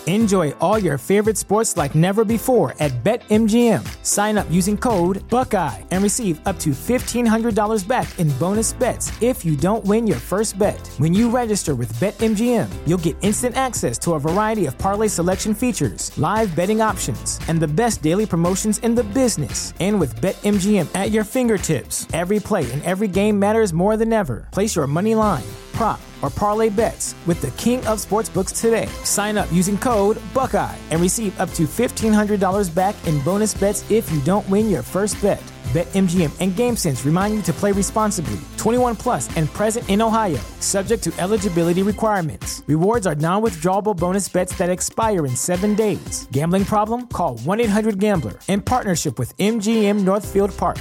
Enjoy all your favorite sports like never before at BetMGM. Sign up using code Buckeye and receive up to $1,500 back in bonus bets if you don't win your first bet. When you register with BetMGM, you'll get instant access to a variety of parlay selection features, live betting options, and the best daily promotions in the business. And with BetMGM at your fingertips, every play and every game matters more than ever. Place your money line, prop, or parlay bets with the king of sportsbooks today. Sign up using code Buckeye and receive up to $1,500 back in bonus bets if you don't win your first bet. BetMGM and GameSense remind you to play responsibly. 21 plus and present in Ohio, subject to eligibility requirements. Rewards are non-withdrawable bonus bets that expire in 7 days. Gambling problem? Call 1-800-GAMBLER. In partnership with MGM Northfield Park.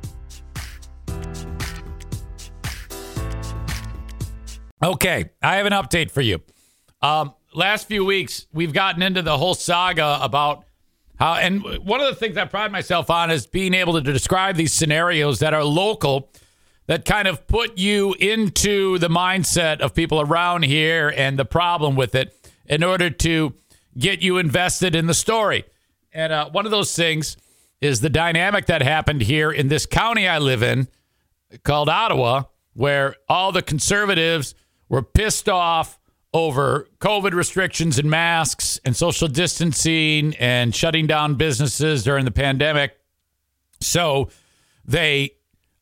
Okay, I have an update for you. Last few weeks, we've gotten into the whole saga about how, and one of the things I pride myself on is being able to describe these scenarios that are local, that kind of put you into the mindset of people around here and the problem with it in order to get you invested in the story. And one of those things is the dynamic that happened here in this county I live in called Ottawa, where all the conservatives were pissed off over COVID restrictions and masks and social distancing and shutting down businesses during the pandemic. So they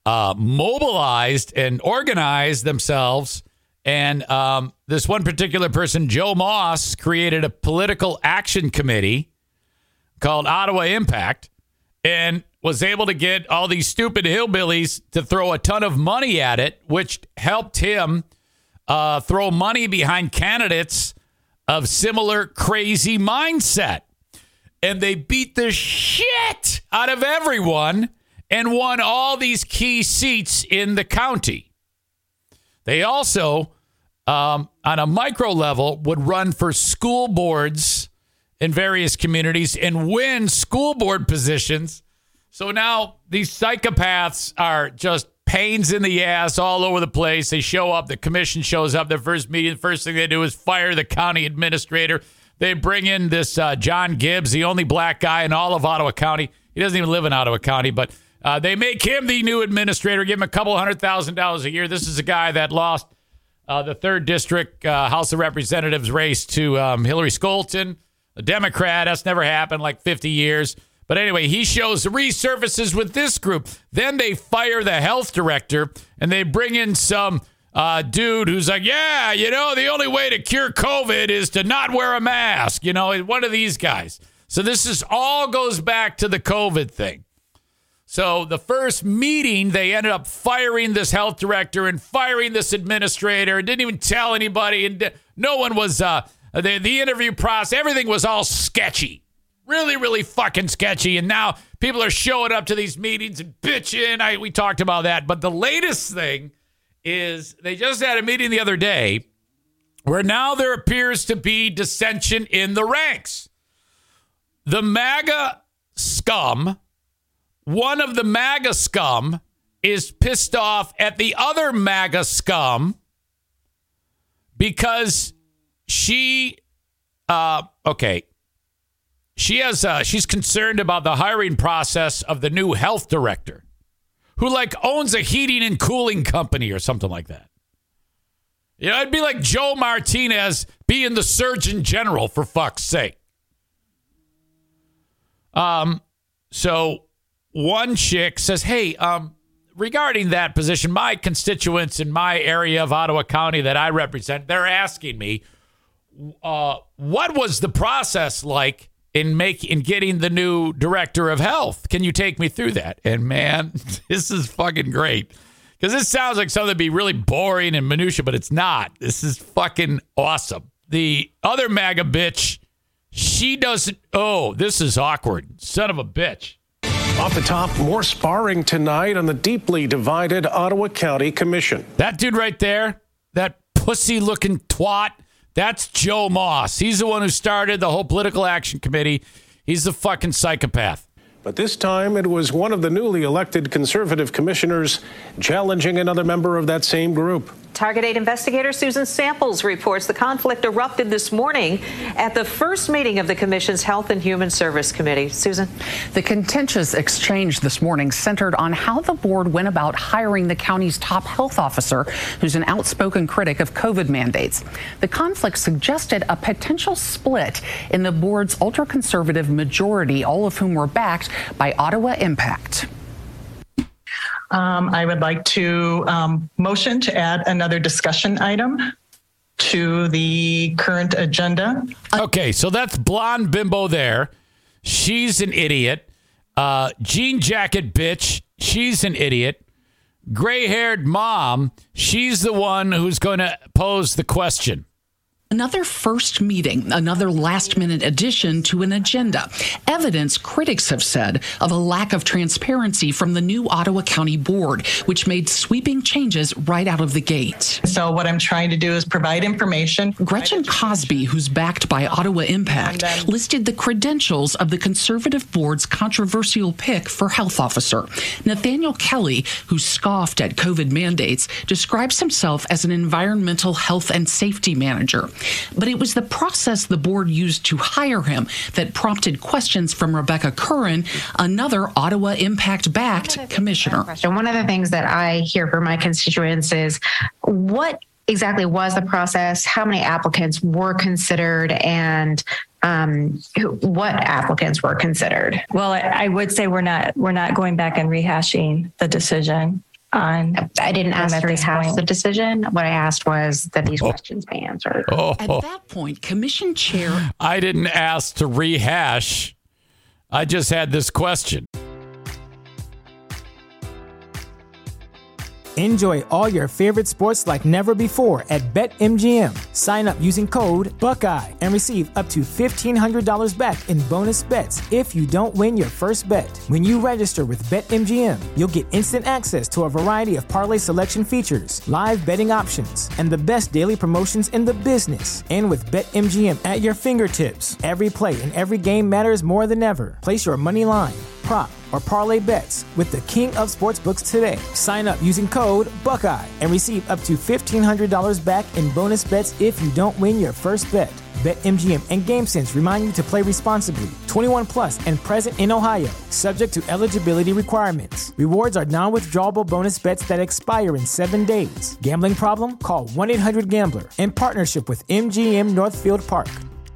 mobilized and organized themselves. And this one particular person, Joe Moss, created a political action committee called Ottawa Impact and was able to get all these stupid hillbillies to throw a ton of money at it, which helped him throw money behind candidates of similar crazy mindset. And they beat the shit out of everyone and won all these key seats in the county. They also, on a micro level, would run for school boards in various communities and win school board positions. So now these psychopaths are just pains in the ass all over the place. They show up. The commission shows up. Their first meeting, the first thing they do is fire the county administrator. They bring in this John Gibbs, the only black guy in all of Ottawa County. He doesn't even live in Ottawa County, but they make him the new administrator, give him a couple $100,000 a year. This is a guy that lost the 3rd District House of Representatives race to Hillary Scholten, a Democrat. That's never happened, like 50 years. But anyway, he resurfaces with this group. Then they fire the health director, and they bring in some dude who's like, yeah, the only way to cure COVID is to not wear a mask. One of these guys. So this all goes back to the COVID thing. So the first meeting, they ended up firing this health director and firing this administrator and didn't even tell anybody. And no one was, the interview process, everything was all sketchy. Really, really fucking sketchy. And now people are showing up to these meetings and bitching. We talked about that. But the latest thing is they just had a meeting the other day where now there appears to be dissension in the ranks. The MAGA scum, one of the MAGA scum, is pissed off at the other MAGA scum because she's concerned about the hiring process of the new health director who owns a heating and cooling company or something like that. It'd be like Joe Martinez being the Surgeon General, for fuck's sake. So one chick says, hey, regarding that position, my constituents in my area of Ottawa County that I represent, they're asking me, what was the process like in getting the new director of health? Can you take me through that? And man, this is fucking great. Because this sounds like something that'd be really boring and minutia, but it's not. This is fucking awesome. The other MAGA bitch, she doesn't. Oh, this is awkward. Son of a bitch. Off the top, more sparring tonight on the deeply divided Ottawa County Commission. That dude right there, that pussy-looking twat, that's Joe Moss. He's the one who started the whole political action committee. He's a fucking psychopath. But this time, it was one of the newly elected Conservative commissioners challenging another member of that same group. Target 8 investigator Susan Samples reports the conflict erupted this morning at the first meeting of the commission's Health and Human Service Committee. Susan? The contentious exchange this morning centered on how the board went about hiring the county's top health officer, who's an outspoken critic of COVID mandates. The conflict suggested a potential split in the board's ultra-conservative majority, all of whom were backed by Ottawa Impact. I would like to motion to add another discussion item to the current agenda. Okay, so that's blonde bimbo there. She's an idiot. Jean jacket bitch. She's an idiot. Gray-haired mom. She's the one who's going to pose the question. Another first meeting, another last-minute addition to an agenda. Evidence, critics have said, of a lack of transparency from the new Ottawa County Board, which made sweeping changes right out of the gate. So what I'm trying to do is provide information. Gretchen Cosby, who's backed by Ottawa Impact, listed the credentials of the Conservative Board's controversial pick for health officer. Nathaniel Kelly, who scoffed at COVID mandates, describes himself as an environmental health and safety manager. But it was the process the board used to hire him that prompted questions from Rebecca Curran, another Ottawa Impact-backed commissioner. And one of the things that I hear from my constituents is what exactly was the process, how many applicants were considered, and what applicants were considered. Well, I would say we're not going back and rehashing the decision. I didn't ask to rehash the decision. What I asked was that these questions be answered. At that point, Commission Chair... I didn't ask to rehash. I just had this question. Enjoy all your favorite sports like never before at BetMGM. Sign up using code Buckeye and receive up to $1,500 back in bonus bets if you don't win your first bet. When you register with BetMGM, you'll get instant access to a variety of parlay selection features, live betting options, and the best daily promotions in the business. And with BetMGM at your fingertips, every play and every game matters more than ever. Place your money line, prop, or parlay bets with the king of sportsbooks today. Sign up using code Buckeye and receive up to $1,500 back in bonus bets if you don't win your first bet. BetMGM and GameSense remind you to play responsibly. 21 plus and present in Ohio, subject to eligibility requirements. Rewards are non-withdrawable bonus bets that expire in 7 days. Gambling problem? Call 1-800-GAMBLER in partnership with MGM Northfield Park.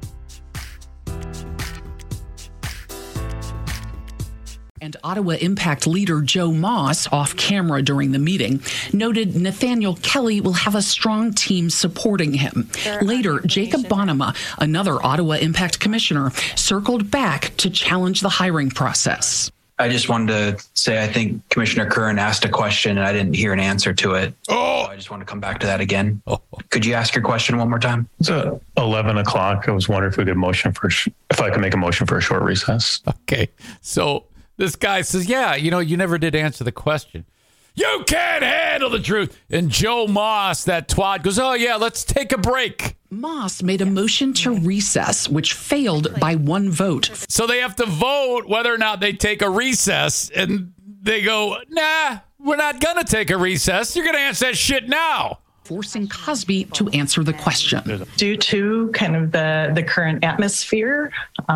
And Ottawa Impact leader Joe Moss, off camera during the meeting, noted Nathaniel Kelly will have a strong team supporting him. Later, Jacob Bonema, another Ottawa Impact commissioner, circled back to challenge the hiring process. I just wanted to say I think Commissioner Curran asked a question and I didn't hear an answer to it. So I just want to come back to that again. Could you ask your question one more time? It's 11 o'clock. I was wondering if we could if I could make a motion for a short recess. Okay. So this guy says, yeah, you never did answer the question. You can't handle the truth. And Joe Moss, that twat, goes, oh, yeah, let's take a break. Moss made a motion to recess, which failed by 1 vote. So they have to vote whether or not they take a recess. And they go, nah, we're not going to take a recess. You're going to answer that shit now. Forcing Cosby to answer the question. Due to kind of the current atmosphere,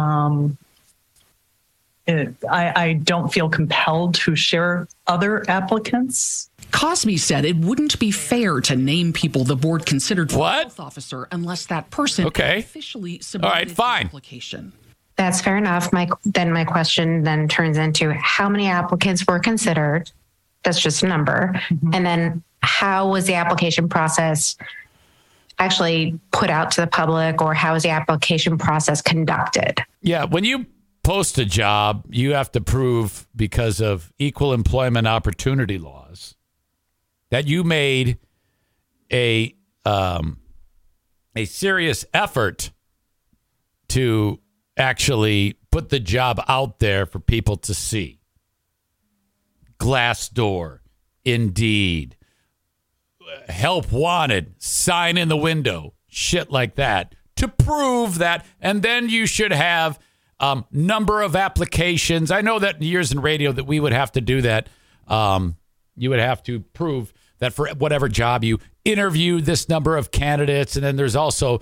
I don't feel compelled to share other applicants. Cosby said it wouldn't be fair to name people the board considered for health officer unless that person officially submitted the application. That's fair enough. My question then turns into how many applicants were considered? That's just a number. Mm-hmm. And then how was the application process actually put out to the public, or how was the application process conducted? Yeah, when you post a job, you have to prove, because of equal employment opportunity laws, that you made a serious effort to actually put the job out there for people to see. Glassdoor, Indeed, Help Wanted, sign in the window, shit like that, to prove that. And then you should have number of applications. I know that years in radio that we would have to do that. You would have to prove that for whatever job you interviewed this number of candidates, and then there's also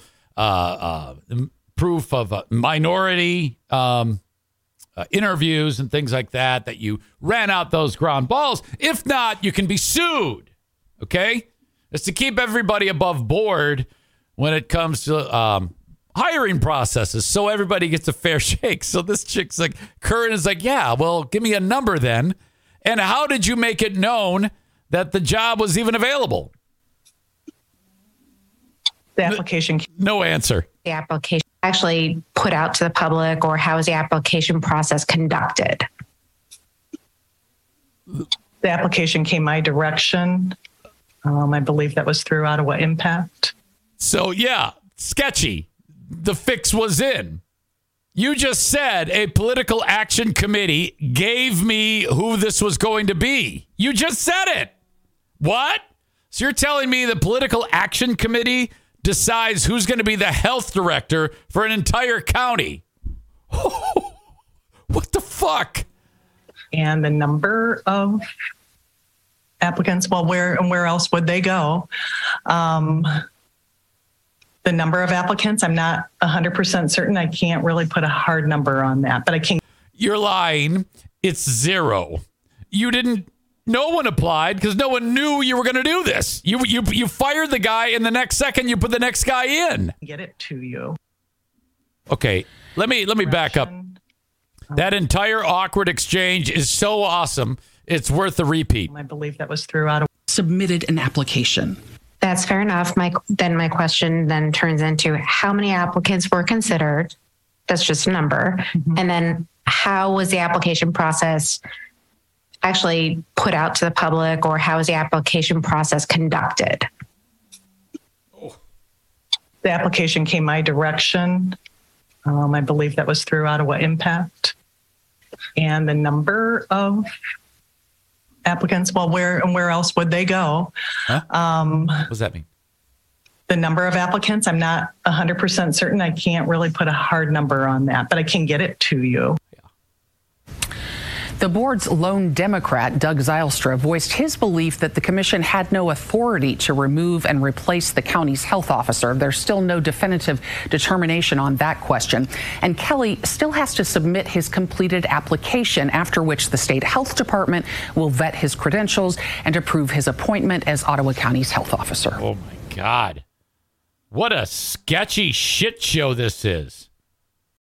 proof of minority interviews and things like that you ran out those ground balls. If not, you can be sued. Okay? It's to keep everybody above board when it comes to hiring processes, so everybody gets a fair shake. So this chick's like, Curran is like, yeah, well, give me a number then. And how did you make it known that the job was even available? The application. No answer. The application actually put out to the public, or how is the application process conducted? The application came my direction. I believe that was through Ottawa Impact. So, yeah, sketchy. The fix was in. You just said a political action committee gave me who this was going to be. You just said it. What? So you're telling me the political action committee decides who's going to be the health director for an entire county? What the fuck? And the number of applicants, well, where else would they go? The number of applicants, I'm not 100% certain. I can't really put a hard number on that, but I can. You're lying. It's 0. You didn't. No one applied because no one knew you were going to do this. You fired the guy, and the next second you put the next guy in. Get it to you. Okay, let me back up. That entire awkward exchange is so awesome. It's worth a repeat. I believe that was through Ottawa. Submitted an application. That's fair enough. My question then turns into how many applicants were considered? That's just a number. Mm-hmm. And then how was the application process actually put out to the public, or how is the application process conducted? The application came my direction. I believe that was through Ottawa Impact. And the number of applicants, well, where else would they go? Huh? What does that mean? The number of applicants, I'm not 100% certain. I can't really put a hard number on that, but I can get it to you. The board's lone Democrat, Doug Zylstra, voiced his belief that the commission had no authority to remove and replace the county's health officer. There's still no definitive determination on that question. And Kelly still has to submit his completed application, after which the state health department will vet his credentials and approve his appointment as Ottawa County's health officer. Oh, my God. What a sketchy shit show this is.